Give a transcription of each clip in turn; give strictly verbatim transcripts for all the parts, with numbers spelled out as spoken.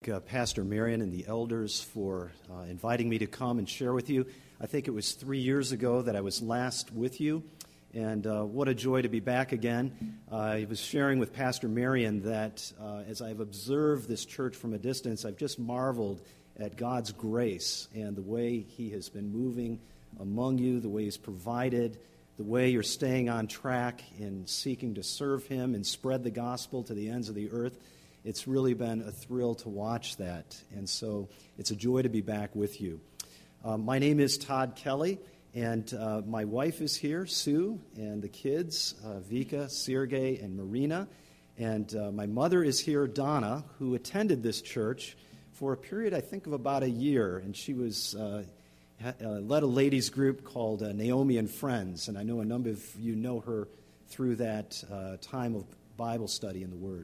Uh, Pastor Marion and the elders for uh, inviting me to come and share with you. I think it was three years ago that I was last with you, and uh, what a joy to be back again. Uh, I was sharing with Pastor Marion that uh, as I've observed this church from a distance, I've just marveled at God's grace and the way He has been moving among you, the way He's provided, the way you're staying on track in seeking to serve Him and spread the gospel to the ends of the earth. It's really been a thrill to watch that, and so it's a joy to be back with you. Uh, my name is Todd Kelly, and uh, my wife is here, Sue, and the kids, uh, Vika, Sergey, and Marina, and uh, my mother is here, Donna, who attended this church for a period, I think, of about a year, and she was uh, ha- uh, led a ladies group called uh, Naomi and Friends, and I know a number of you know her through that uh, time of Bible study in the Word.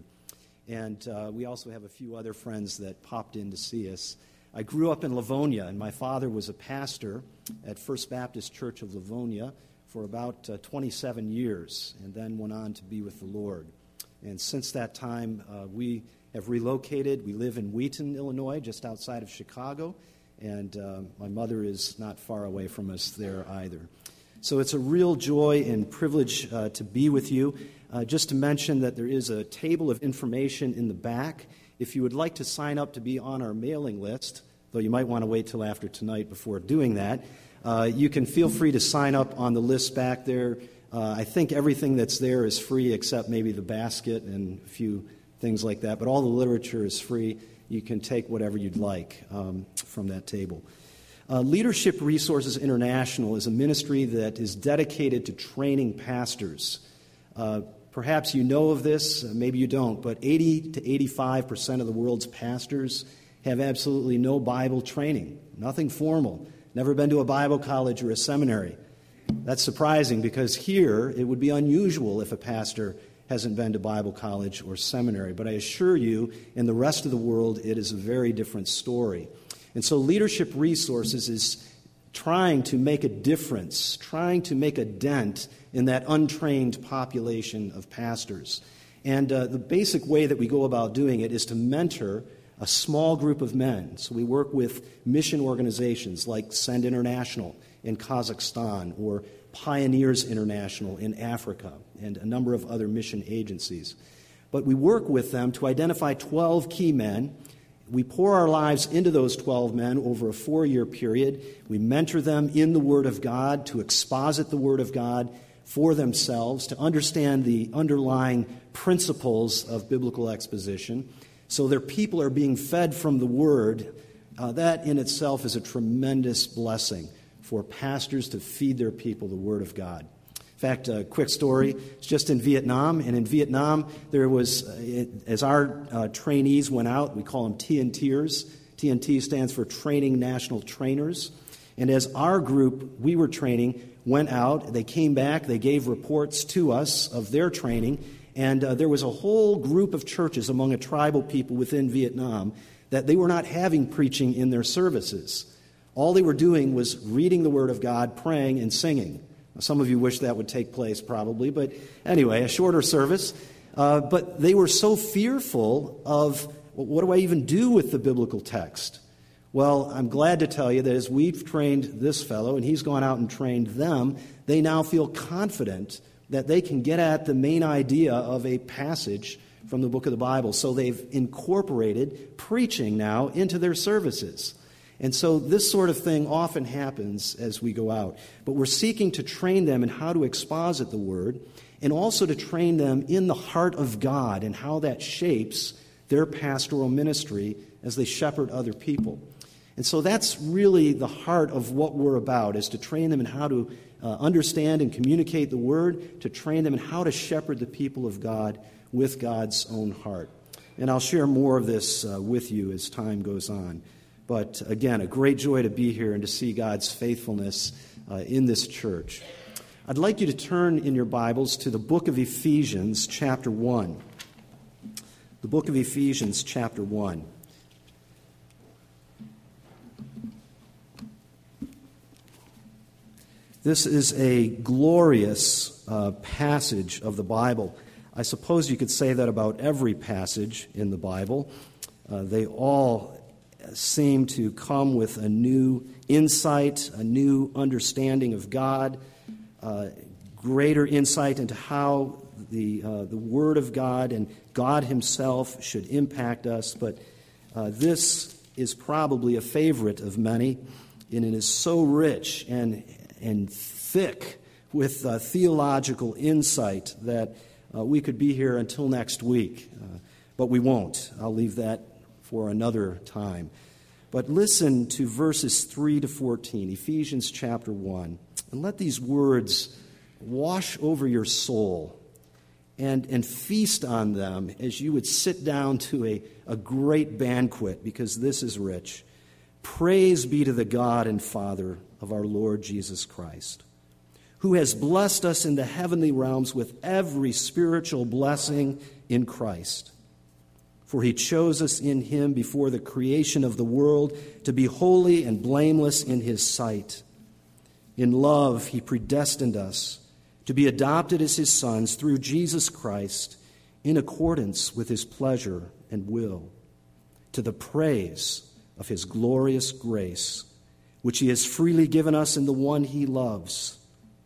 And uh, we also have a few other friends that popped in to see us. I grew up in Livonia, and my father was a pastor at First Baptist Church of Livonia for about uh, twenty-seven years, and then went on to be with the Lord. And since that time, uh, we have relocated. We live in Wheaton, Illinois, just outside of Chicago, and uh, my mother is not far away from us there either. So it's a real joy and privilege uh, to be with you. Uh, just to mention that there is a table of information in the back. If you would like to sign up to be on our mailing list, though you might want to wait till after tonight before doing that, uh, you can feel free to sign up on the list back there. Uh, I think everything that's there is free except maybe the basket and a few things like that, but all the literature is free. You can take whatever you'd like um, from that table. Uh, Leadership Resources International is a ministry that is dedicated to training pastors. Uh, perhaps you know of this, uh, maybe you don't, but eighty to eighty-five percent of the world's pastors have absolutely no Bible training, nothing formal, never been to a Bible college or a seminary. That's surprising because here it would be unusual if a pastor hasn't been to Bible college or seminary, but I assure you, in the rest of the world, it is a very different story. And so Leadership Resources is trying to make a difference, trying to make a dent in that untrained population of pastors. And uh, the basic way that we go about doing it is to mentor a small group of men. So we work with mission organizations like Send International in Kazakhstan or Pioneers International in Africa and a number of other mission agencies. But we work with them to identify twelve key men. We pour our lives into those twelve men over a four-year period. We mentor them in the Word of God, to exposit the Word of God for themselves, to understand the underlying principles of biblical exposition. So their people are being fed from the Word. Uh, that in itself is a tremendous blessing for pastors to feed their people the Word of God. In fact, a quick story, it's just in Vietnam, and in Vietnam there was, uh, it, as our uh, trainees went out, we call them T N Ters. T N T stands for Training National Trainers. And as our group, we were training, went out, they came back, they gave reports to us of their training, and uh, there was a whole group of churches among a tribal people within Vietnam that they were not having preaching in their services. All they were doing was reading the Word of God, praying, and singing. Some of you wish that would take place probably, but anyway, a shorter service. Uh, but they were so fearful of, well, what do I even do with the biblical text? Well, I'm glad to tell you that as we've trained this fellow, and he's gone out and trained them, they now feel confident that they can get at the main idea of a passage from the book of the Bible. So they've incorporated preaching now into their services. And so this sort of thing often happens as we go out. But we're seeking to train them in how to exposit the Word and also to train them in the heart of God and how that shapes their pastoral ministry as they shepherd other people. And so that's really the heart of what we're about, is to train them in how to uh, understand and communicate the Word, to train them in how to shepherd the people of God with God's own heart. And I'll share more of this uh, with you as time goes on. But again, a great joy to be here and to see God's faithfulness uh, in this church. I'd like you to turn in your Bibles to the book of Ephesians, chapter one. The book of Ephesians, chapter one. This is a glorious uh, passage of the Bible. I suppose you could say that about every passage in the Bible. Uh, they all seem to come with a new insight, a new understanding of God, uh, greater insight into how the uh, the Word of God and God Himself should impact us. But uh, this is probably a favorite of many, and it is so rich and and thick with uh, theological insight that uh, we could be here until next week. Uh, but we won't. I'll leave that for another time. But listen to verses three to fourteen, Ephesians chapter one, and let these words wash over your soul and, and feast on them as you would sit down to a, a great banquet, because this is rich. Praise be to the God and Father of our Lord Jesus Christ, who has blessed us in the heavenly realms with every spiritual blessing in Christ. For He chose us in Him before the creation of the world to be holy and blameless in His sight. In love, He predestined us to be adopted as His sons through Jesus Christ in accordance with His pleasure and will, to the praise of His glorious grace, which He has freely given us in the one He loves.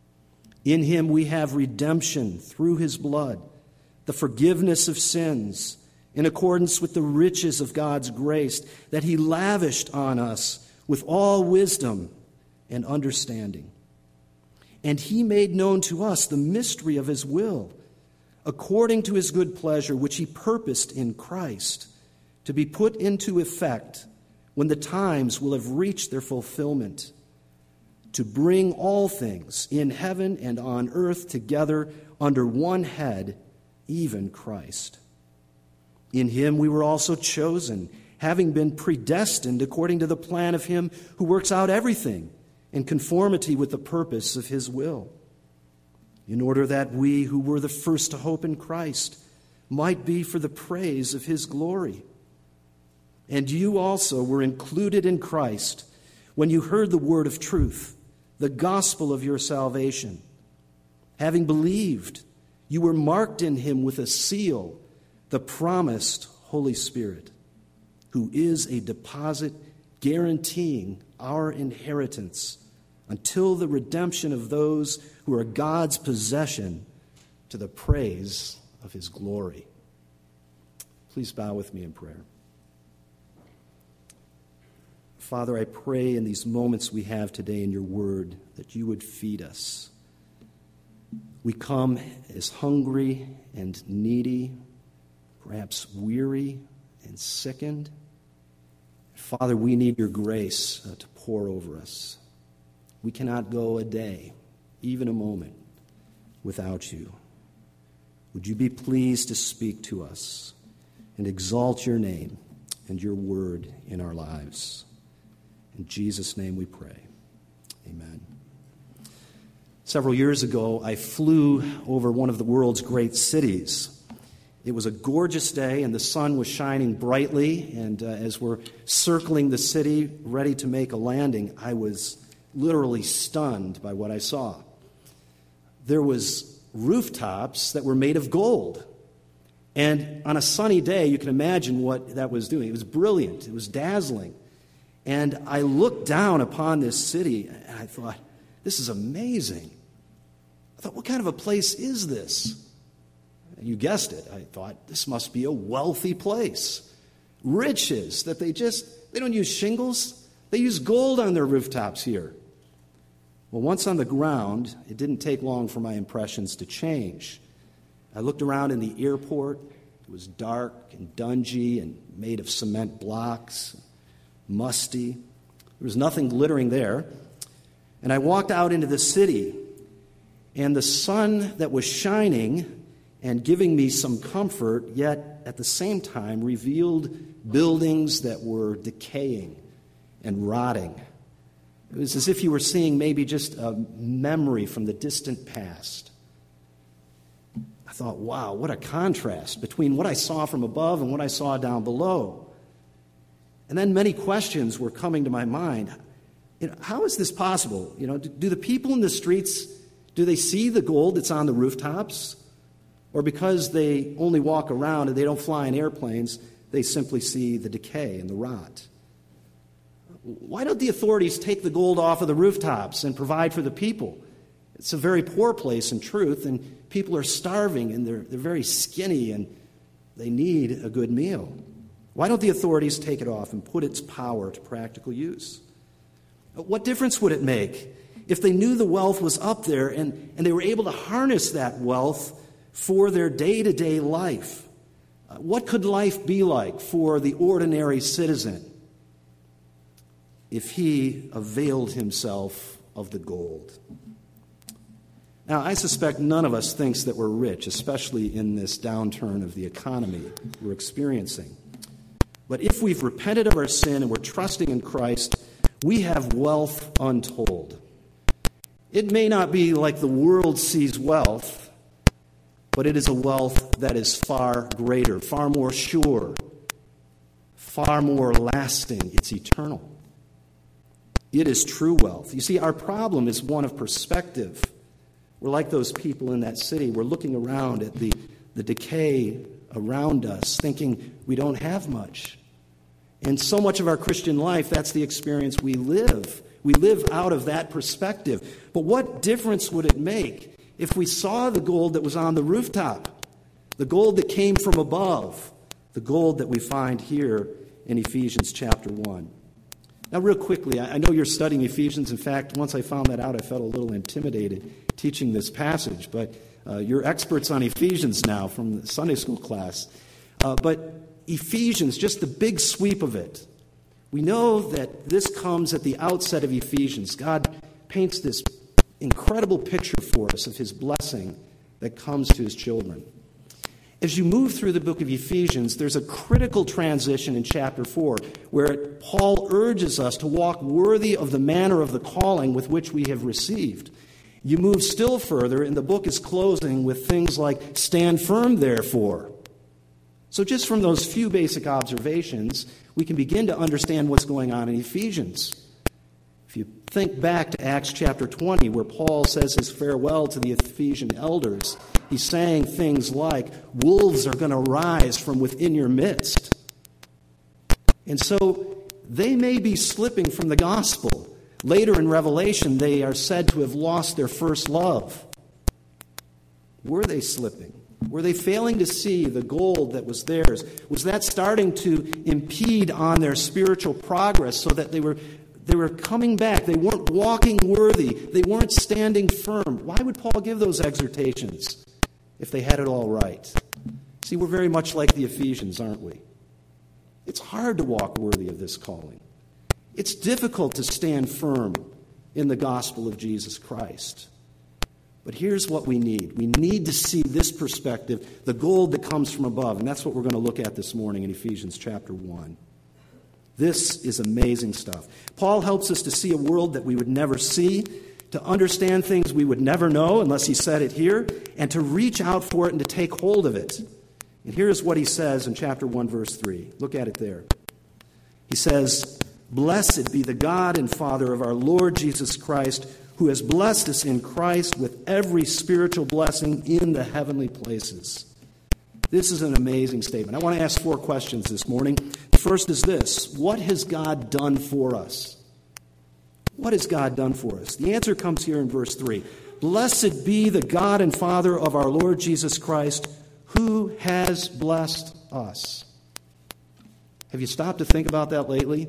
In Him we have redemption through His blood, the forgiveness of sins, in accordance with the riches of God's grace that He lavished on us with all wisdom and understanding. And He made known to us the mystery of His will, according to His good pleasure, which He purposed in Christ, to be put into effect when the times will have reached their fulfillment, to bring all things in heaven and on earth together under one head, even Christ. In Him we were also chosen, having been predestined according to the plan of Him who works out everything in conformity with the purpose of His will, in order that we who were the first to hope in Christ might be for the praise of His glory. And you also were included in Christ when you heard the word of truth, the gospel of your salvation. Having believed, you were marked in Him with a seal, the promised Holy Spirit, who is a deposit guaranteeing our inheritance until the redemption of those who are God's possession, to the praise of His glory. Please bow with me in prayer. Father, I pray in these moments we have today in your word that you would feed us. We come as hungry and needy, perhaps weary and sickened. Father, we need your grace uh, to pour over us. We cannot go a day, even a moment, without you. Would you be pleased to speak to us and exalt your name and your word in our lives? In Jesus' name we pray. Amen. Several years ago, I flew over one of the world's great cities. It was a gorgeous day, and the sun was shining brightly, and uh, as we're circling the city, ready to make a landing, I was literally stunned by what I saw. There was rooftops that were made of gold, and on a sunny day, you can imagine what that was doing. It was brilliant. It was dazzling. And I looked down upon this city, and I thought, this is amazing. I thought, what kind of a place is this? You guessed it. I thought, this must be a wealthy place. Riches that they just, they don't use shingles. They use gold on their rooftops here. Well, once on the ground, it didn't take long for my impressions to change. I looked around in the airport. It was dark and dungy and made of cement blocks, musty. There was nothing glittering there. And I walked out into the city, and the sun that was shining and giving me some comfort, yet at the same time revealed buildings that were decaying and rotting. It was as if you were seeing maybe just a memory from the distant past. I thought, wow, what a contrast between what I saw from above and what I saw down below. And then many questions were coming to my mind. You know, how is this possible? You know, do, do the people in the streets, do they see the gold that's on the rooftops? Or because they only walk around and they don't fly in airplanes, They simply see the decay and the rot. Why don't the authorities take the gold off of the rooftops and provide for the people? It's a very poor place in truth, and people are starving, and they're, they're very skinny, and they need a good meal. Why don't the authorities take it off and put its power to practical use? What difference would it make if they knew the wealth was up there and, and they were able to harness that wealth for their day-to-day life? Uh, what could life be like for the ordinary citizen if he availed himself of the gold? Now, I suspect none of us thinks that we're rich, especially in this downturn of the economy we're experiencing. But if we've repented of our sin and we're trusting in Christ, we have wealth untold. It may not be like the world sees wealth, but it is a wealth that is far greater, far more sure, far more lasting. It's eternal. It is true wealth. You see, our problem is one of perspective. We're like those people in that city. We're looking around at the, the decay around us, thinking we don't have much. And so much of our Christian life, that's the experience we live. We live out of that perspective. But what difference would it make if we saw the gold that was on the rooftop, the gold that came from above, the gold that we find here in Ephesians chapter one? Now, real quickly, I know you're studying Ephesians. In fact, once I found that out, I felt a little intimidated teaching this passage. But uh, you're experts on Ephesians now from the Sunday school class. Uh, but Ephesians, just the big sweep of it. We know that this comes at the outset of Ephesians. God paints this incredible picture for us of his blessing that comes to his children. As you move through the book of Ephesians, there's a critical transition in chapter four where Paul urges us to walk worthy of the manner of the calling with which we have received. You move still further, and the book is closing with things like, stand firm, therefore. So just from those few basic observations, we can begin to understand what's going on in Ephesians. If you think back to Acts chapter twenty, where Paul says his farewell to the Ephesian elders, he's saying things like, wolves are going to rise from within your midst. And so they may be slipping from the gospel. Later in Revelation, they are said to have lost their first love. Were they slipping? Were they failing to see the gold that was theirs? Was that starting to impede on their spiritual progress so that they were they were coming back? They weren't walking worthy. They weren't standing firm. Why would Paul give those exhortations if they had it all right? See, we're very much like the Ephesians, aren't we? It's hard to walk worthy of this calling. It's difficult to stand firm in the gospel of Jesus Christ. But here's what we need. We need to see this perspective, the gold that comes from above. And that's what we're going to look at this morning in Ephesians chapter one. This is amazing stuff. Paul helps us to see a world that we would never see, to understand things we would never know unless he said it here, and to reach out for it and to take hold of it. And here's what he says in chapter one, verse three. Look at it there. He says, "Blessed be the God and Father of our Lord Jesus Christ, who has blessed us in Christ with every spiritual blessing in the heavenly places." This is an amazing statement. I want to ask four questions this morning. The first is this: what has God done for us? What has God done for us? The answer comes here in verse three. Blessed be the God and Father of our Lord Jesus Christ, who has blessed us. Have you stopped to think about that lately?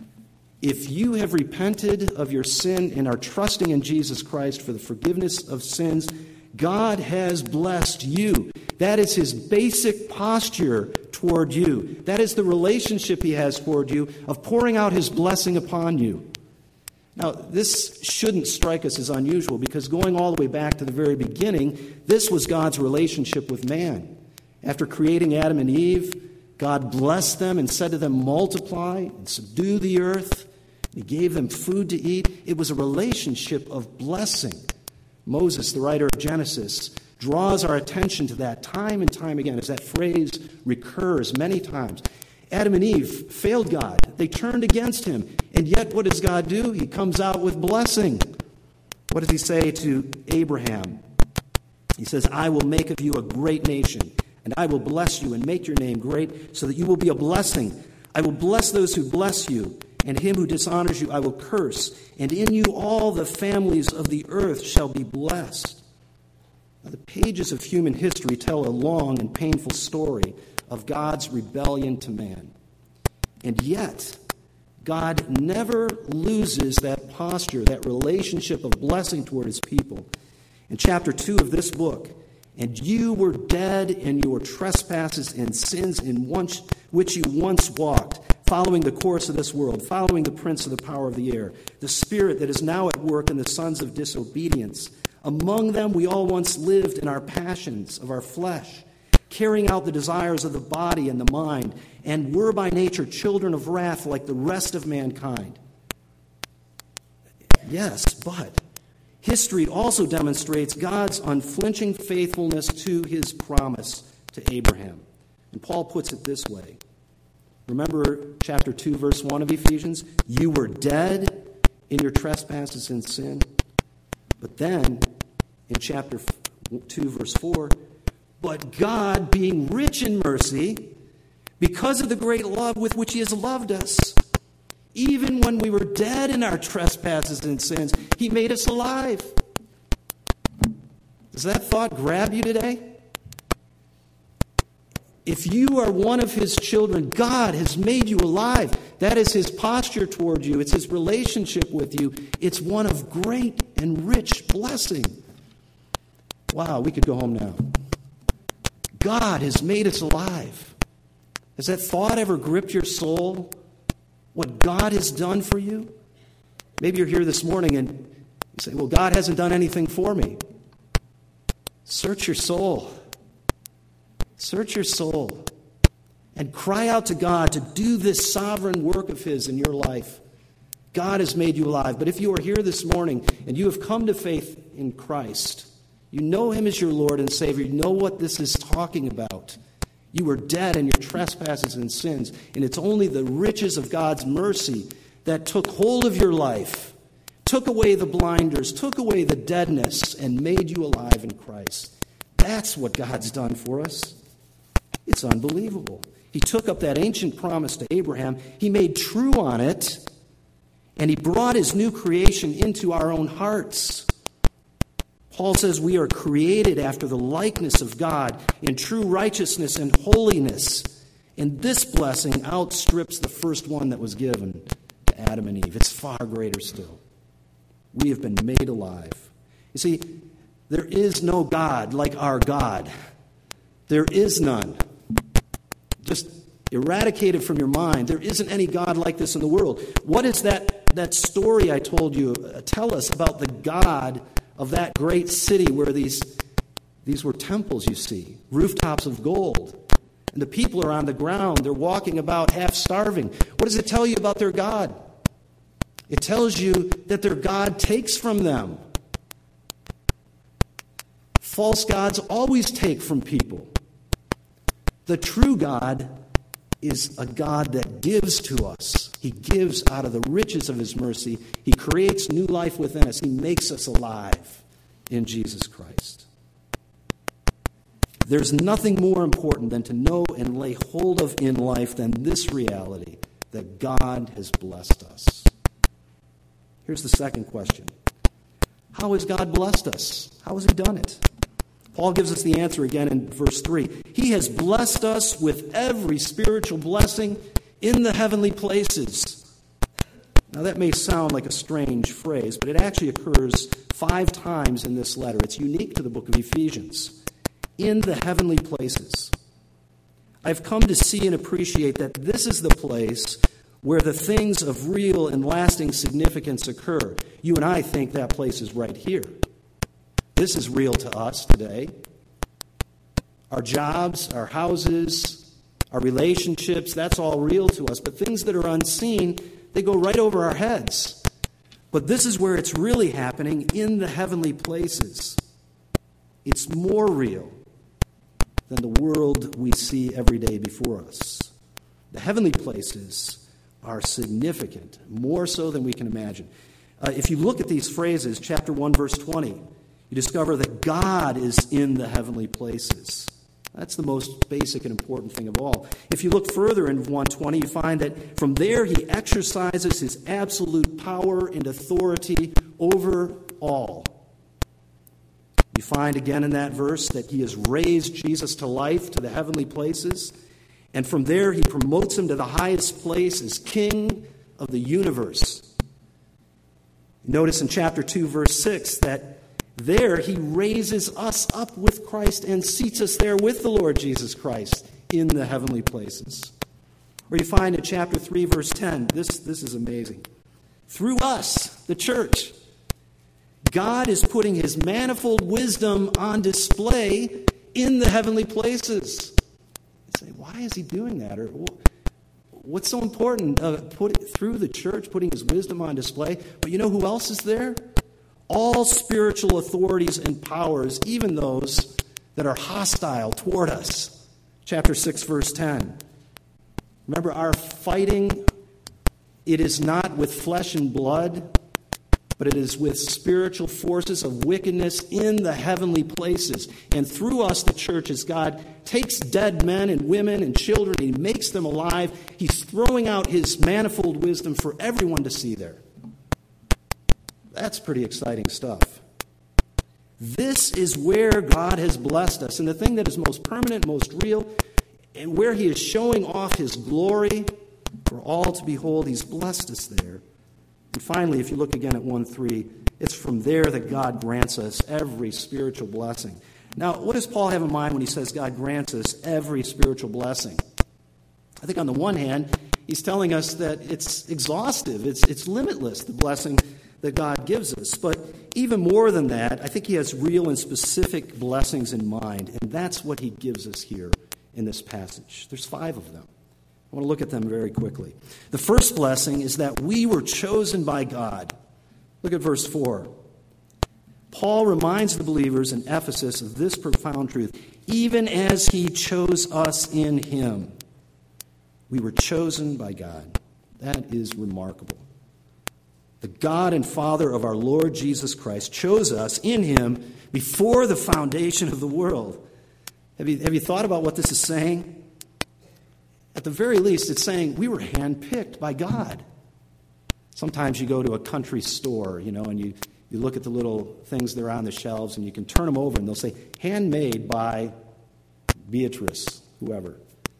If you have repented of your sin and are trusting in Jesus Christ for the forgiveness of sins, God has blessed you. That is his basic posture toward you. That is the relationship he has toward you of pouring out his blessing upon you. Now, this shouldn't strike us as unusual because going all the way back to the very beginning, this was God's relationship with man. After creating Adam and Eve, God blessed them and said to them, multiply and subdue the earth. He gave them food to eat. It was a relationship of blessing. Moses, the writer of Genesis, draws our attention to that time and time again as that phrase recurs many times. Adam and Eve failed God. They turned against him. And yet what does God do? He comes out with blessing. What does he say to Abraham? He says, I will make of you a great nation. And I will bless you and make your name great, so that you will be a blessing. I will bless those who bless you, and him who dishonors you I will curse. And in you all the families of the earth shall be blessed. Now, the pages of human history tell a long and painful story of God's rebellion to man. And yet, God never loses that posture, that relationship of blessing toward his people. In chapter two of this book, and you were dead in your trespasses and sins in once, which you once walked, following the course of this world, following the prince of the power of the air, the spirit that is now at work in the sons of disobedience. Among them we all once lived in our passions of our flesh, carrying out the desires of the body and the mind, and were by nature children of wrath like the rest of mankind. Yes, but history also demonstrates God's unflinching faithfulness to his promise to Abraham. And Paul puts it this way. Remember chapter two, verse one of Ephesians? You were dead in your trespasses and sin. But then, in chapter two, verse four, but God, being rich in mercy, because of the great love with which he has loved us, even when we were dead in our trespasses and sins, he made us alive. Does that thought grab you today? If you are one of his children, God has made you alive. That is his posture toward you. It's his relationship with you. It's one of great and rich blessing. Wow, we could go home now. God has made us alive. Has that thought ever gripped your soul? What God has done for you? Maybe you're here this morning and you say, well, God hasn't done anything for me. Search your soul. Search your soul. And cry out to God to do this sovereign work of his in your life. God has made you alive. But if you are here this morning and you have come to faith in Christ, you know him as your Lord and Savior, you know what this is talking about. You were dead in your trespasses and sins, and it's only the riches of God's mercy that took hold of your life, took away the blinders, took away the deadness, and made you alive in Christ. That's what God's done for us. It's unbelievable. He took up that ancient promise to Abraham, he made true on it, and he brought his new creation into our own hearts. Paul says we are created after the likeness of God in true righteousness and holiness. And this blessing outstrips the first one that was given to Adam and Eve. It's far greater still. We have been made alive. You see, there is no God like our God. There is none. Just eradicate it from your mind. There isn't any God like this in the world. What is that, that story I told you? Uh, tell us about the God of that great city where these, these were temples, you see, rooftops of gold. And the people are on the ground. They're walking about half starving. What does it tell you about their God? It tells you that their God takes from them. False gods always take from people. The true God is a God that gives to us. He gives out of the riches of his mercy. He creates new life within us. He makes us alive in Jesus Christ. There's nothing more important than to know and lay hold of in life than this reality, that God has blessed us. Here's the second question. How has God blessed us? How has he done it? Paul gives us the answer again in verse three. He has blessed us with every spiritual blessing in the heavenly places. Now that may sound like a strange phrase, but it actually occurs five times in this letter. It's unique to the book of Ephesians. In the heavenly places. I've come to see and appreciate that this is the place where the things of real and lasting significance occur. You and I think that place is right here. This is real to us today. Our jobs, our houses, our relationships, that's all real to us. But things that are unseen, they go right over our heads. But this is where it's really happening, in the heavenly places. It's more real than the world we see every day before us. The heavenly places are significant, more so than we can imagine. Uh, if you look at these phrases, chapter one, verse twenty, you discover that God is in the heavenly places. That's the most basic and important thing of all. If you look further in one twenty, you find that from there he exercises his absolute power and authority over all. You find again in that verse that he has raised Jesus to life, to the heavenly places, and from there he promotes him to the highest place as King of the universe. Notice in chapter two, verse six, that there he raises us up with Christ and seats us there with the Lord Jesus Christ in the heavenly places. Or you find in chapter three, verse ten, this, this is amazing. Through us, the church, God is putting his manifold wisdom on display in the heavenly places. You say, why is he doing that? Or what's so important? Uh, put it through the church, putting his wisdom on display. But you know who else is there? All spiritual authorities and powers, even those that are hostile toward us. Chapter six, verse ten. Remember, our fighting, it is not with flesh and blood, but it is with spiritual forces of wickedness in the heavenly places. And through us, the church, as God takes dead men and women and children, and he makes them alive, he's throwing out his manifold wisdom for everyone to see there. That's pretty exciting stuff. This is where God has blessed us. And the thing that is most permanent, most real, and where he is showing off his glory for all to behold, he's blessed us there. And finally, if you look again at one three, it's from there that God grants us every spiritual blessing. Now, what does Paul have in mind when he says God grants us every spiritual blessing? I think on the one hand, he's telling us that it's exhaustive, it's, it's limitless, the blessing that God gives us. But even more than that, I think he has real and specific blessings in mind, and that's what he gives us here in this passage. There's five of them. I want to look at them very quickly. The first blessing is that we were chosen by God. Look at verse four. Paul reminds the believers in Ephesus of this profound truth. Even as he chose us in him, we were chosen by God. That is remarkable. The God and Father of our Lord Jesus Christ chose us in him before the foundation of the world. Have you, have you thought about what this is saying? At the very least, it's saying we were handpicked by God. Sometimes you go to a country store, you know, and you, you look at the little things that are on the shelves, and you can turn them over, and they'll say, handmade by Beatrice, whoever.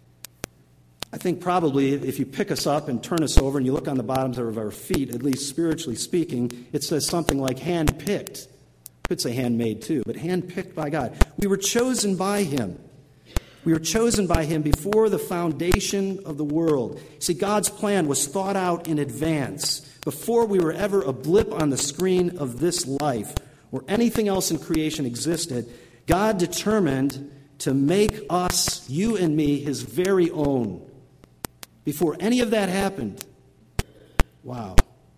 I think probably if you pick us up and turn us over and you look on the bottoms of our feet, at least spiritually speaking, it says something like handpicked. Could say handmade too, but handpicked by God. We were chosen by him. We were chosen by him before the foundation of the world. See, God's plan was thought out in advance. Before we were ever a blip on the screen of this life or anything else in creation existed, God determined to make us, you and me, his very own. Before any of that happened. Wow.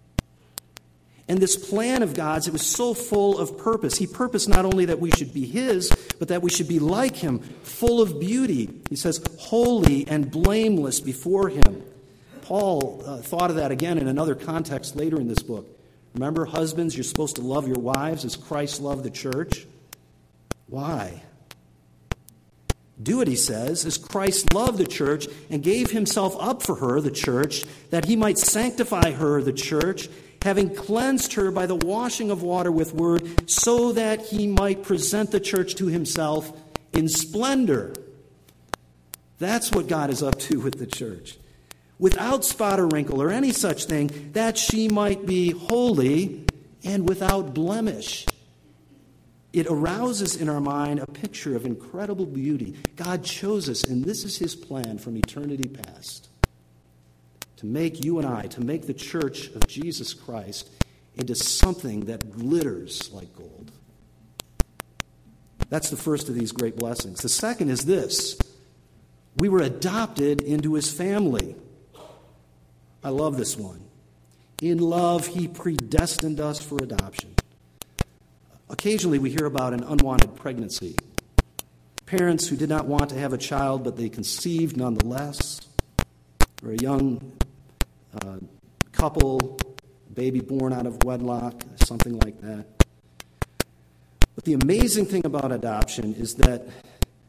And this plan of God's, it was so full of purpose. He purposed not only that we should be his, but that we should be like him, full of beauty. He says, holy and blameless before him. Paul uh, thought of that again in another context later in this book. Remember, husbands, you're supposed to love your wives as Christ loved the church. Why? Do it, he says, as Christ loved the church and gave himself up for her, the church, that he might sanctify her, the church, having cleansed her by the washing of water with word, so that he might present the church to himself in splendor. That's what God is up to with the church. Without spot or wrinkle or any such thing, that she might be holy and without blemish. It arouses in our mind a picture of incredible beauty. God chose us, and this is his plan from eternity past. To make you and I, to make the church of Jesus Christ into something that glitters like gold. That's the first of these great blessings. The second is this. We were adopted into his family. I love this one. In love, he predestined us for adoption. Occasionally we hear about an unwanted pregnancy. Parents who did not want to have a child, but they conceived nonetheless. Or a young uh, couple, baby born out of wedlock, something like that. But the amazing thing about adoption is that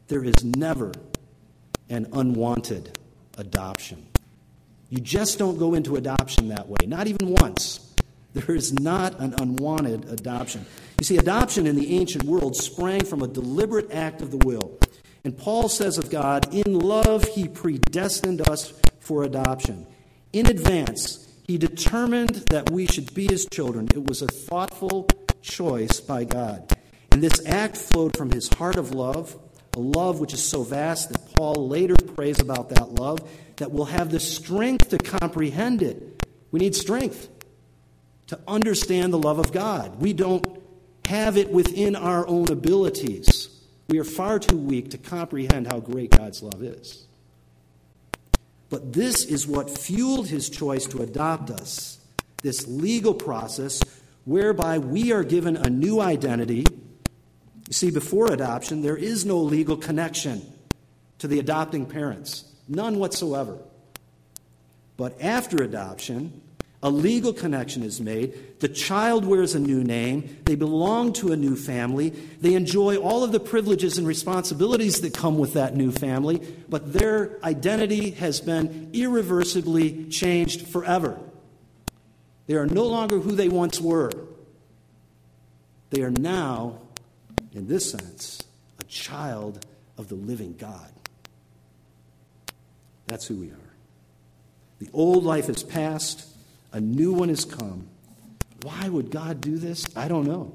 there is never an unwanted adoption. You just don't go into adoption that way, not even once. There is not an unwanted adoption. You see, adoption in the ancient world sprang from a deliberate act of the will. And Paul says of God, in love he predestined us for adoption. In advance, he determined that we should be his children. It was a thoughtful choice by God. And this act flowed from his heart of love, a love which is so vast that Paul later prays about that love, that we'll have the strength to comprehend it. We need strength to understand the love of God. We don't have it within our own abilities. We are far too weak to comprehend how great God's love is. But this is what fueled his choice to adopt us, this legal process whereby we are given a new identity. You see, before adoption, there is no legal connection to the adopting parents, none whatsoever. But after adoption, a legal connection is made. The child wears a new name. They belong to a new family. They enjoy all of the privileges and responsibilities that come with that new family, but their identity has been irreversibly changed forever. They are no longer who they once were. They are now, in this sense, a child of the living God. That's who we are. The old life is past. A new one has come. Why would God do this? I don't know.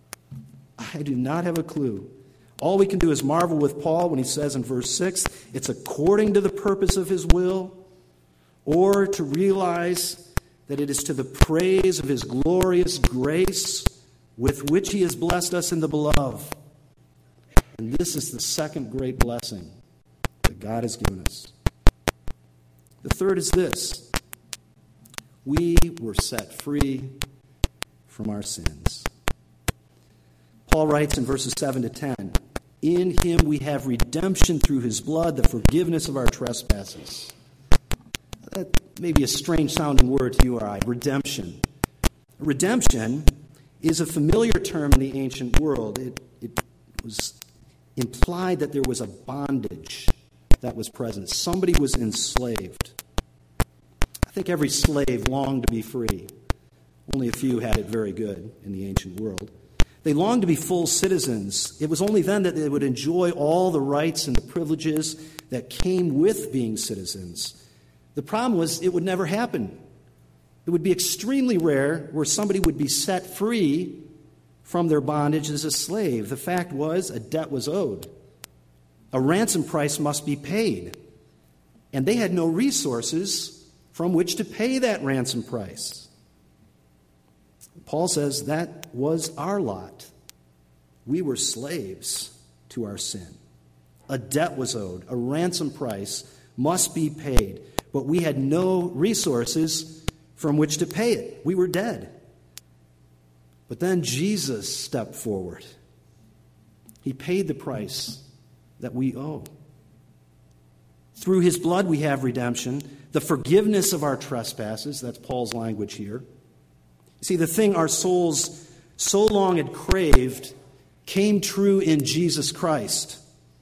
I do not have a clue. All we can do is marvel with Paul when he says in verse six, it's according to the purpose of his will, or to realize that it is to the praise of his glorious grace with which he has blessed us in the beloved. And this is the second great blessing that God has given us. The third is this. We were set free from our sins. Paul writes in verses seven to ten, in him we have redemption through his blood, the forgiveness of our trespasses. That may be a strange sounding word to you or I, redemption. Redemption is a familiar term in the ancient world. It, it was implied that there was a bondage that was present. Somebody was enslaved. I think every slave longed to be free. Only a few had it very good in the ancient world. They longed to be full citizens. It was only then that they would enjoy all the rights and the privileges that came with being citizens. The problem was it would never happen. It would be extremely rare where somebody would be set free from their bondage as a slave. The fact was a debt was owed. A ransom price must be paid. And they had no resources from which to pay that ransom price. Paul says that was our lot. We were slaves to our sin. A debt was owed. A ransom price must be paid. But we had no resources from which to pay it. We were dead. But then Jesus stepped forward. He paid the price that we owe. Through his blood we have redemption, the forgiveness of our trespasses. That's Paul's language here. See, the thing our souls so long had craved came true in Jesus Christ.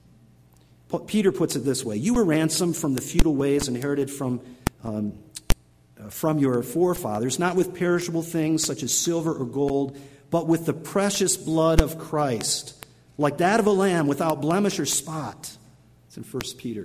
Peter puts it this way: you were ransomed from the futile ways inherited from, um, from your forefathers, not with perishable things such as silver or gold, but with the precious blood of Christ, like that of a lamb without blemish or spot. It's in First Peter.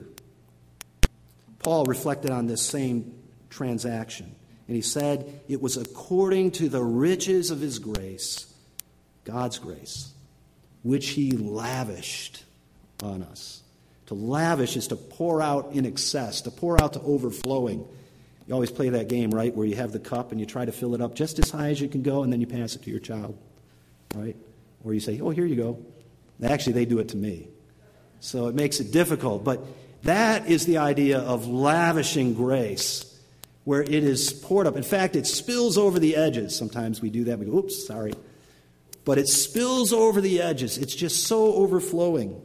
Paul reflected on this same transaction, and he said, it was according to the riches of his grace, God's grace, which he lavished on us. To lavish is to pour out in excess, to pour out to overflowing. You always play that game, right, where you have the cup and you try to fill it up just as high as you can go, and then you pass it to your child, right? Or you say, oh, here you go. Actually, they do it to me. So it makes it difficult. But that is the idea of lavishing grace, where it is poured up. In fact, it spills over the edges. Sometimes we do that. We go, oops, sorry. But it spills over the edges. It's just so overflowing.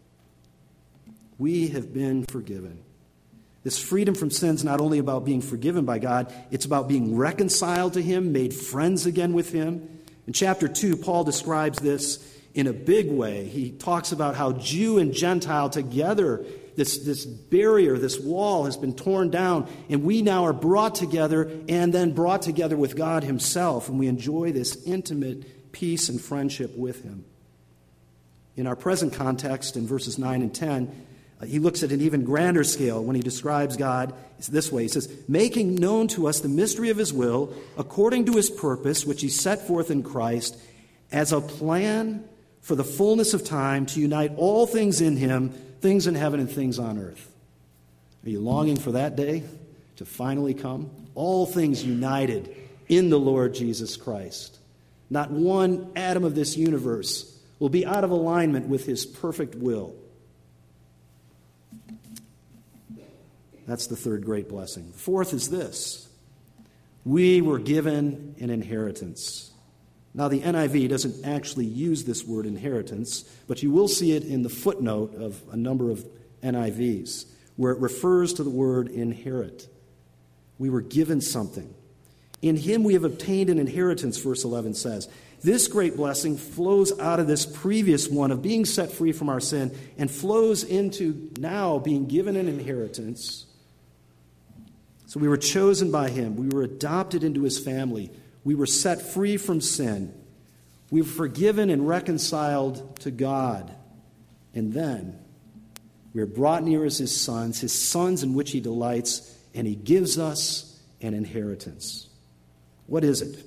We have been forgiven. This freedom from sin is not only about being forgiven by God, it's about being reconciled to him, made friends again with him. In chapter two, Paul describes this in a big way. He talks about how Jew and Gentile together, this, this barrier, this wall has been torn down, and we now are brought together and then brought together with God himself, and we enjoy this intimate peace and friendship with him. In our present context, in verses nine and ten, uh, he looks at an even grander scale when he describes God. It's this way. He says, making known to us the mystery of his will, according to his purpose, which he set forth in Christ, as a plan for the fullness of time to unite all things in him, things in heaven and things on earth. Are you longing for that day to finally come? All things united in the Lord Jesus Christ. Not one atom of this universe will be out of alignment with his perfect will. That's the third great blessing. The fourth is this. We were given an inheritance. Now, the N I V doesn't actually use this word inheritance, but you will see it in the footnote of a number of N I Vs, where it refers to the word inherit. We were given something. In him we have obtained an inheritance, verse eleven says. This great blessing flows out of this previous one of being set free from our sin and flows into now being given an inheritance. So we were chosen by him. We were adopted into his family. We were set free from sin. We were forgiven and reconciled to God. And then we are brought near as his sons, his sons in which he delights, and he gives us an inheritance. What is it?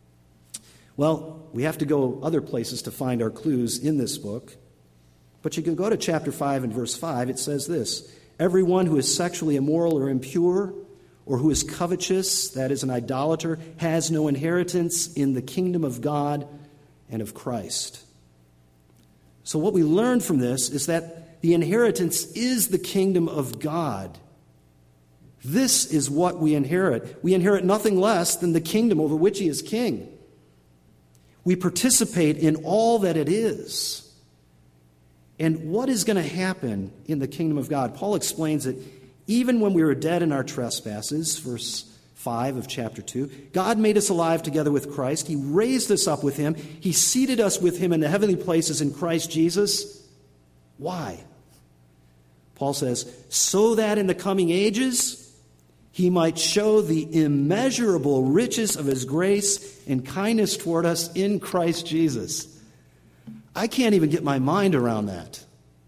Well, we have to go other places to find our clues in this book. But you can go to chapter five and verse five. It says this, everyone who is sexually immoral or impure, or who is covetous, that is an idolater, has no inheritance in the kingdom of God and of Christ. So what we learn from this is that the inheritance is the kingdom of God. This is what we inherit. We inherit nothing less than the kingdom over which he is king. We participate in all that it is. And what is going to happen in the kingdom of God? Paul explains it. Even when we were dead in our trespasses, verse five of chapter two, God made us alive together with Christ. He raised us up with him. He seated us with him in the heavenly places in Christ Jesus. Why? Paul says, so that in the coming ages he might show the immeasurable riches of his grace and kindness toward us in Christ Jesus. I can't even get my mind around that.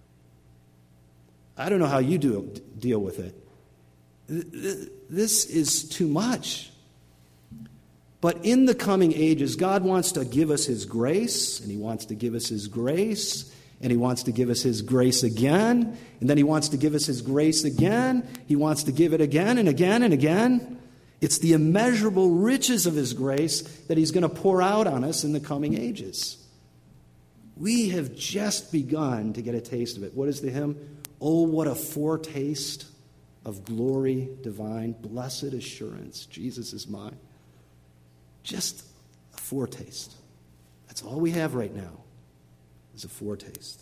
I don't know how you do deal with it. This is too much. But in the coming ages, God wants to give us his grace, and he wants to give us his grace, and he wants to give us his grace again, and then he wants to give us his grace again. He wants to give it again and again and again. It's the immeasurable riches of his grace that he's going to pour out on us in the coming ages. We have just begun to get a taste of it. What is the hymn? Oh, what a foretaste of glory divine. Blessed assurance, Jesus is mine. Just a foretaste. That's all we have right now. Is a foretaste.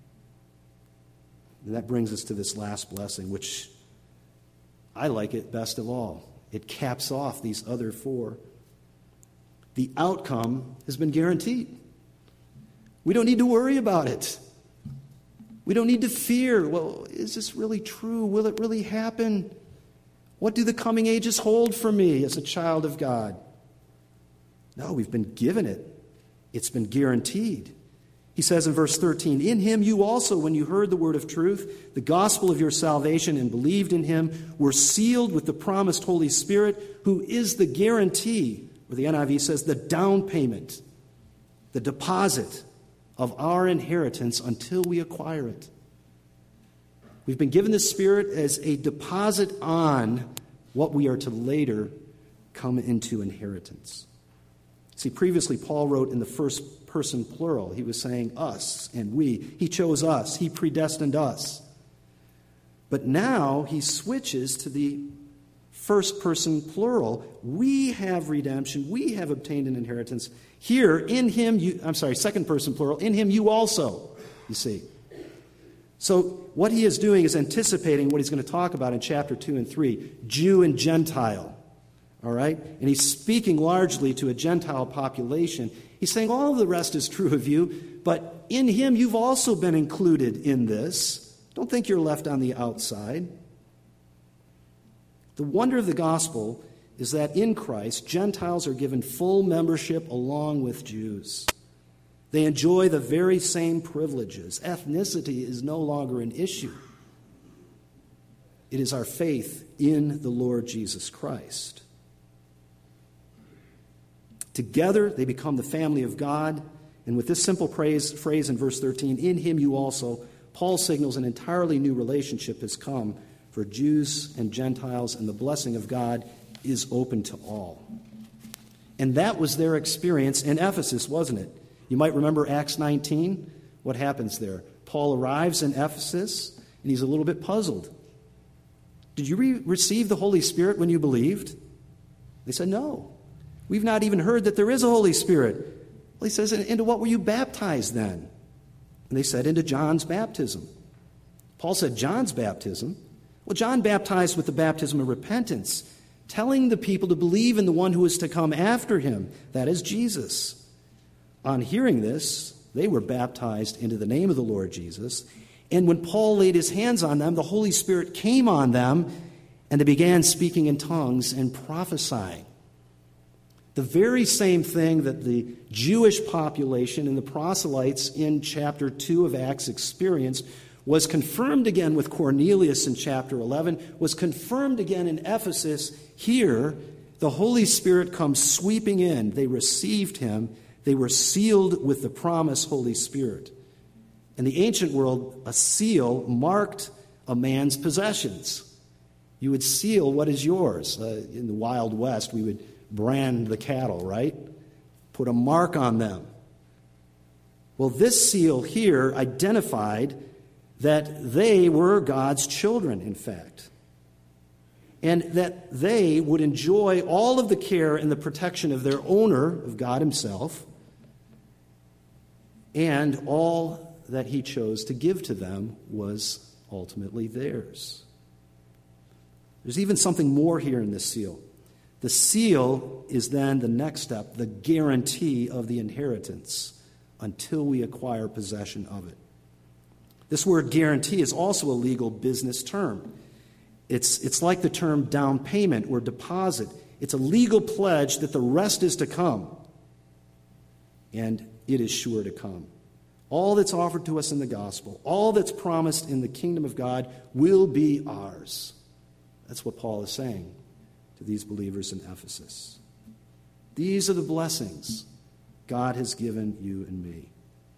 And that brings us to this last blessing, which I like it best of all. It caps off these other four. The outcome has been guaranteed. We don't need to worry about it. We don't need to fear. Well, is this really true? Will it really happen? What do the coming ages hold for me as a child of God? No, we've been given it. It's been guaranteed. He says in verse thirteen, in him you also, when you heard the word of truth, the gospel of your salvation, and believed in him, were sealed with the promised Holy Spirit, who is the guarantee, or the N I V says the down payment, the deposit of our inheritance until we acquire it. We've been given the Spirit as a deposit on what we are to later come into inheritance. See, previously Paul wrote in the first person plural. He was saying us and we. He chose us. He predestined us. But now he switches to the first person plural. We have redemption. We have obtained an inheritance. Here, in him, you, I'm sorry, second person plural, in him you also, you see. So what he is doing is anticipating what he's going to talk about in chapter two and three, Jew and Gentile. All right? And he's speaking largely to a Gentile population. He's saying all of the rest is true of you, but in him you've also been included in this. Don't think you're left on the outside. The wonder of the gospel is that in Christ, Gentiles are given full membership along with Jews. They enjoy the very same privileges. Ethnicity is no longer an issue. It is our faith in the Lord Jesus Christ. Together, they become the family of God. And with this simple phrase, phrase in verse thirteen, in him you also, Paul signals an entirely new relationship has come for Jews and Gentiles, and the blessing of God is open to all. And that was their experience in Ephesus, wasn't it? You might remember Acts nineteen. What happens there? Paul arrives in Ephesus, and he's a little bit puzzled. Did you re- receive the Holy Spirit when you believed? They said, no. We've not even heard that there is a Holy Spirit. Well, he says, into what were you baptized then? And they said, into John's baptism. Paul said, John's baptism? Well, John baptized with the baptism of repentance, telling the people to believe in the one who is to come after him, that is Jesus. On hearing this, they were baptized into the name of the Lord Jesus. And when Paul laid his hands on them, the Holy Spirit came on them, and they began speaking in tongues and prophesying. The very same thing that the Jewish population and the proselytes in chapter two of Acts experienced was confirmed again with Cornelius in chapter eleven, was confirmed again in Ephesus. Here, the Holy Spirit comes sweeping in. They received him. They were sealed with the promised Holy Spirit. In the ancient world, a seal marked a man's possessions. You would seal what is yours. Uh, in the Wild West, we would brand the cattle, right? Put a mark on them. Well, this seal here identified that they were God's children, in fact, and that they would enjoy all of the care and the protection of their owner, of God himself, and all that he chose to give to them was ultimately theirs. There's even something more here in this seal. The seal is then the next step, the guarantee of the inheritance until we acquire possession of it. This word guarantee is also a legal business term. It's, it's like the term down payment or deposit. It's a legal pledge that the rest is to come. And it is sure to come. All that's offered to us in the gospel, all that's promised in the kingdom of God will be ours. That's what Paul is saying to these believers in Ephesus. These are the blessings God has given you and me.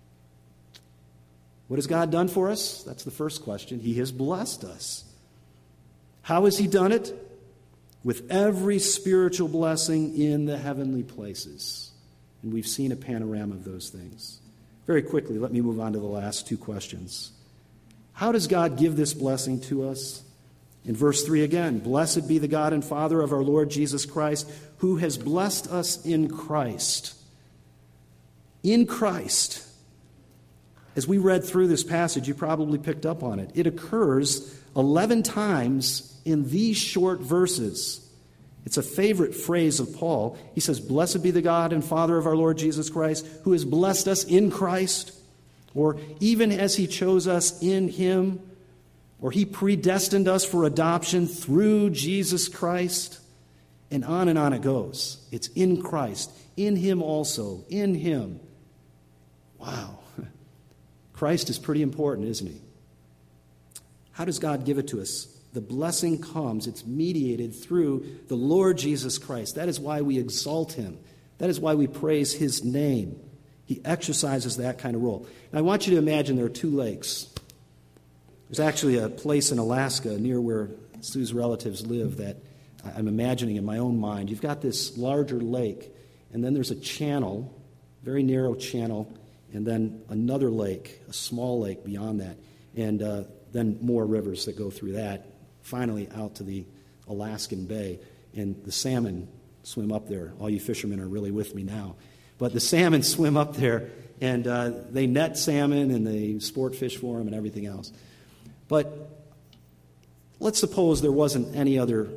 What has God done for us? That's the first question. He has blessed us. How has he done it? With every spiritual blessing in the heavenly places. And we've seen a panorama of those things. Very quickly, let me move on to the last two questions. How does God give this blessing to us? In verse three again, blessed be the God and Father of our Lord Jesus Christ, who has blessed us in Christ. In Christ. As we read through this passage, you probably picked up on it. It occurs eleven times in these short verses. It's a favorite phrase of Paul. He says, blessed be the God and Father of our Lord Jesus Christ, who has blessed us in Christ, or even as he chose us in him, or he predestined us for adoption through Jesus Christ, and on and on it goes. It's in Christ, in him also, in him. Wow. Christ is pretty important, isn't he? How does God give it to us? The blessing comes, it's mediated through the Lord Jesus Christ. That is why we exalt him. That is why we praise his name. He exercises that kind of role. Now, I want you to imagine there are two lakes. There's actually a place in Alaska near where Sue's relatives live that I'm imagining in my own mind. You've got this larger lake, and then there's a channel, very narrow channel, and then another lake, a small lake beyond that, and uh, then more rivers that go through that, finally out to the Alaskan Bay, and the salmon swim up there. All you fishermen are really with me now. But the salmon swim up there, and uh, they net salmon, and they sport fish for them, and everything else. But let's suppose there wasn't any other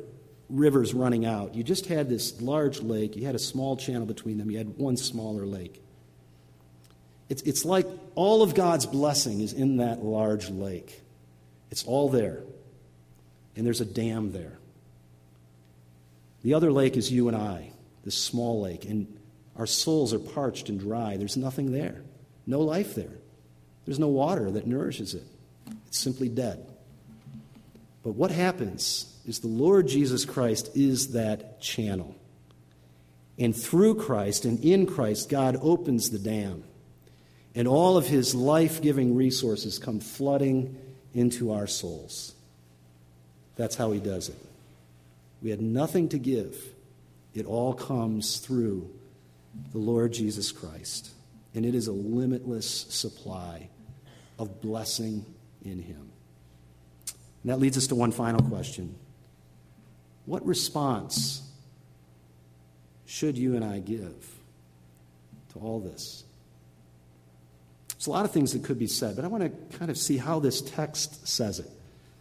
rivers running out. You just had this large lake. You had a small channel between them. You had one smaller lake. It's, it's like all of God's blessing is in that large lake. It's all there. And there's a dam there. The other lake is you and I, this small lake. And our souls are parched and dry. There's nothing there. No life there. There's no water that nourishes it. It's simply dead. But what happens is the Lord Jesus Christ is that channel. And through Christ and in Christ, God opens the dam. And all of his life-giving resources come flooding into our souls. That's how he does it. We had nothing to give. It all comes through the Lord Jesus Christ. And it is a limitless supply of blessing in him. And that leads us to one final question. What response should you and I give to all this? There's a lot of things that could be said, but I want to kind of see how this text says it.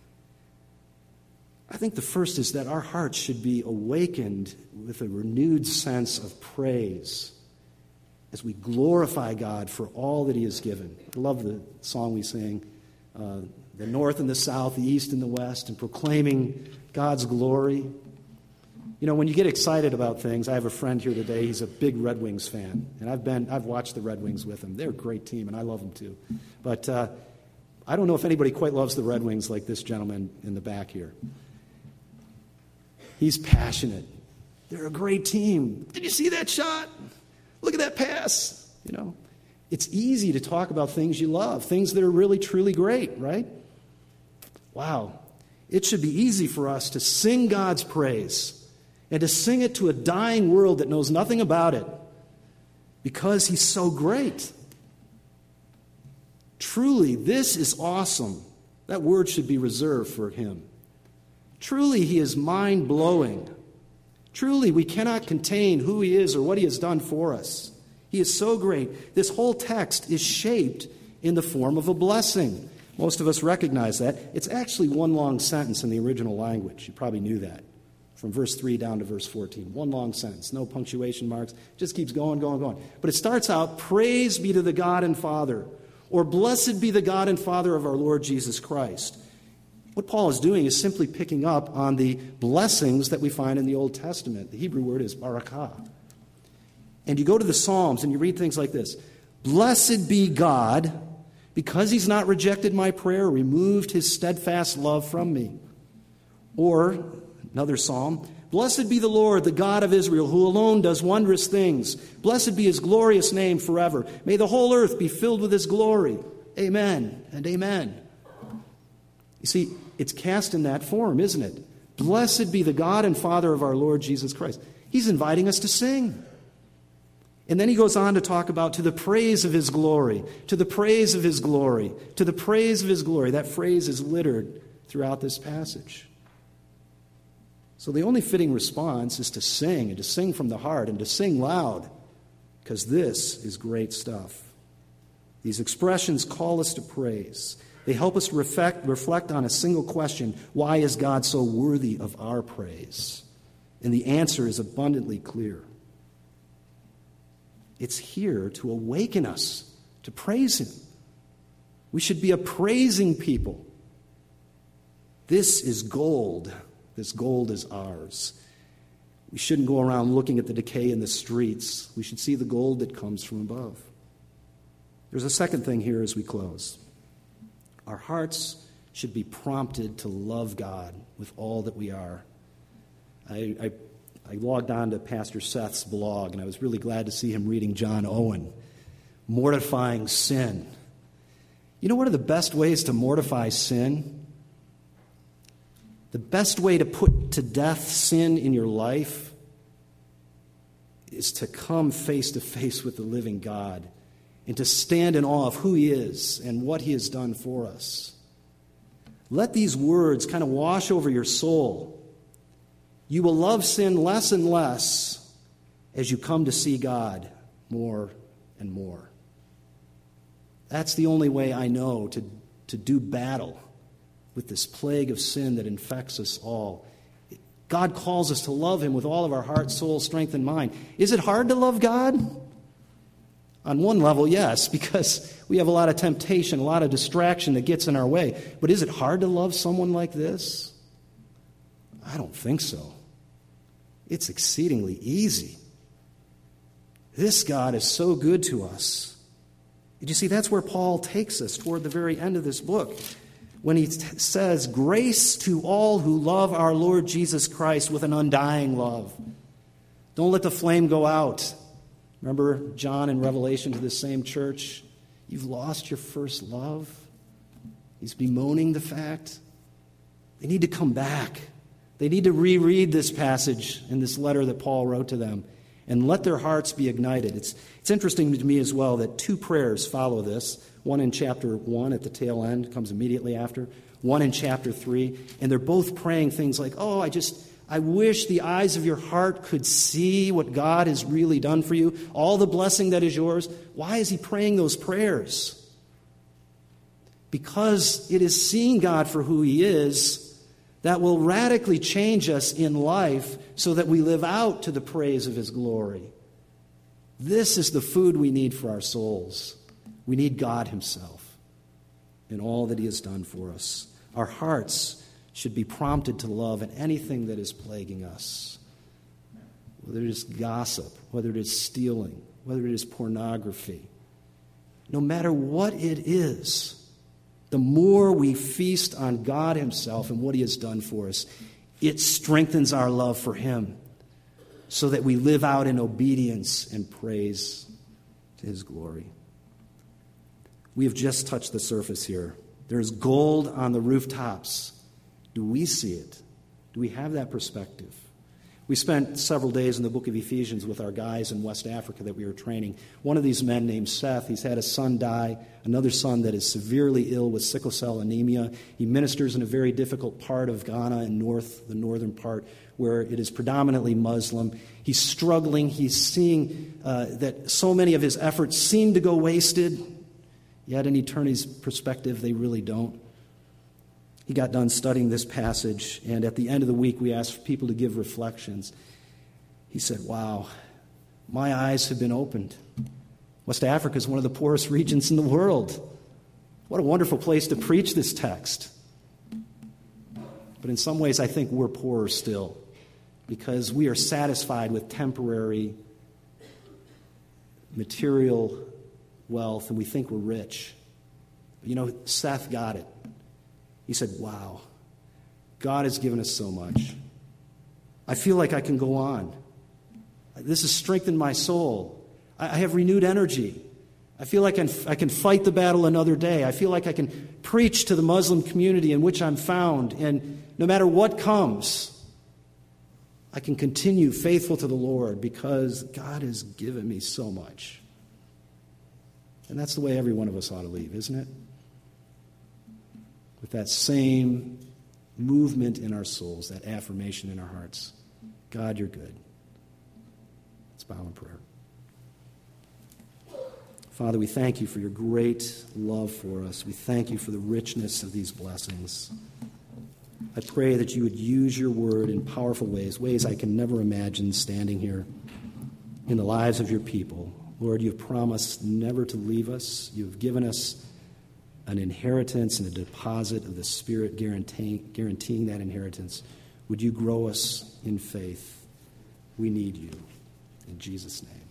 I think the first is that our hearts should be awakened with a renewed sense of praise as we glorify God for all that he has given. I love the song we sang, uh, the north and the south, the east and the west, and proclaiming God's glory. You know, when you get excited about things, I have a friend here today, he's a big Red Wings fan, and I've been, I've watched the Red Wings with him. They're a great team, and I love them too. But uh, I don't know if anybody quite loves the Red Wings like this gentleman in the back here. He's passionate. They're a great team. Did you see that shot? Look at that pass. You know, it's easy to talk about things you love, things that are really, truly great, right? Wow. It should be easy for us to sing God's praise and to sing it to a dying world that knows nothing about it because he's so great. Truly, this is awesome. That word should be reserved for him. Truly, he is mind-blowing. Truly, we cannot contain who he is or what he has done for us. He is so great. This whole text is shaped in the form of a blessing. Most of us recognize that. It's actually one long sentence in the original language. You probably knew that. From verse three down to verse fourteen. One long sentence. No punctuation marks. Just keeps going, going, going. But it starts out, praise be to the God and Father, or blessed be the God and Father of our Lord Jesus Christ. What Paul is doing is simply picking up on the blessings that we find in the Old Testament. The Hebrew word is barakah. And you go to the Psalms and you read things like this. Blessed be God, because he's not rejected my prayer, removed his steadfast love from me. Or, another psalm, blessed be the Lord, the God of Israel, who alone does wondrous things. Blessed be his glorious name forever. May the whole earth be filled with his glory. Amen and amen. You see, it's cast in that form, isn't it? Blessed be the God and Father of our Lord Jesus Christ. He's inviting us to sing. And then he goes on to talk about to the praise of his glory, to the praise of his glory, to the praise of his glory. That phrase is littered throughout this passage. So the only fitting response is to sing, and to sing from the heart, and to sing loud, because this is great stuff. These expressions call us to praise. They help us reflect, reflect on a single question: why is God so worthy of our praise? And the answer is abundantly clear. It's here to awaken us to praise him. We should be a praising people. This is gold. This gold is ours. We shouldn't go around looking at the decay in the streets. We should see the gold that comes from above. There's a second thing here as we close. Our hearts should be prompted to love God with all that we are. I, I, I logged on to Pastor Seth's blog, and I was really glad to see him reading John Owen, Mortifying Sin. You know one of the best ways to mortify sin? The best way to put to death sin in your life is to come face to face with the living God and to stand in awe of who he is and what he has done for us. Let these words kind of wash over your soul. You will love sin less and less as you come to see God more and more. That's the only way I know to, to do battle with this plague of sin that infects us all. God calls us to love him with all of our heart, soul, strength, and mind. Is it hard to love God? On one level, yes, because we have a lot of temptation, a lot of distraction that gets in our way. But is it hard to love someone like this? I don't think so. It's exceedingly easy. This God is so good to us. Did you see, that's where Paul takes us toward the very end of this book, when he t- says, grace to all who love our Lord Jesus Christ with an undying love. Don't let the flame go out. Remember John in Revelation to this same church? You've lost your first love. He's bemoaning the fact. They need to come back. They need to reread this passage in this letter that Paul wrote to them and let their hearts be ignited. It's, it's interesting to me as well that two prayers follow this. One in chapter one at the tail end, comes immediately after. One in chapter three. And they're both praying things like, oh, I just, I wish the eyes of your heart could see what God has really done for you, all the blessing that is yours. Why is he praying those prayers? Because it is seeing God for who he is that will radically change us in life so that we live out to the praise of his glory. This is the food we need for our souls. We need God himself and all that he has done for us. Our hearts should be prompted to love in anything that is plaguing us, whether it is gossip, whether it is stealing, whether it is pornography. No matter what it is, the more we feast on God himself and what he has done for us, it strengthens our love for him so that we live out in obedience and praise to his glory. We have just touched the surface here. There is gold on the rooftops. Do we see it? Do we have that perspective? We spent several days in the book of Ephesians with our guys in West Africa that we were training. One of these men named Seth, he's had a son die, another son that is severely ill with sickle cell anemia. He ministers in a very difficult part of Ghana in north, the northern part, where it is predominantly Muslim. He's struggling. He's seeing uh, that so many of his efforts seem to go wasted, yet in eternity's perspective, they really don't. He got done studying this passage, and at the end of the week, we asked people to give reflections. He said, wow, my eyes have been opened. West Africa is one of the poorest regions in the world. What a wonderful place to preach this text. But in some ways, I think we're poorer still, because we are satisfied with temporary material wealth, and we think we're rich. But you know, Seth got it. He said, wow, God has given us so much. I feel like I can go on. This has strengthened my soul. I have renewed energy. I feel like I can fight the battle another day. I feel like I can preach to the Muslim community in which I'm found. And no matter what comes, I can continue faithful to the Lord because God has given me so much. And that's the way every one of us ought to leave, isn't it? With that same movement in our souls, that affirmation in our hearts. God, you're good. Let's bow in prayer. Father, we thank you for your great love for us. We thank you for the richness of these blessings. I pray that you would use your word in powerful ways, ways I can never imagine standing here in the lives of your people. Lord, you've promised never to leave us. You've given us an inheritance and a deposit of the Spirit guaranteeing, guaranteeing that inheritance. Would you grow us in faith? We need you. In Jesus' name.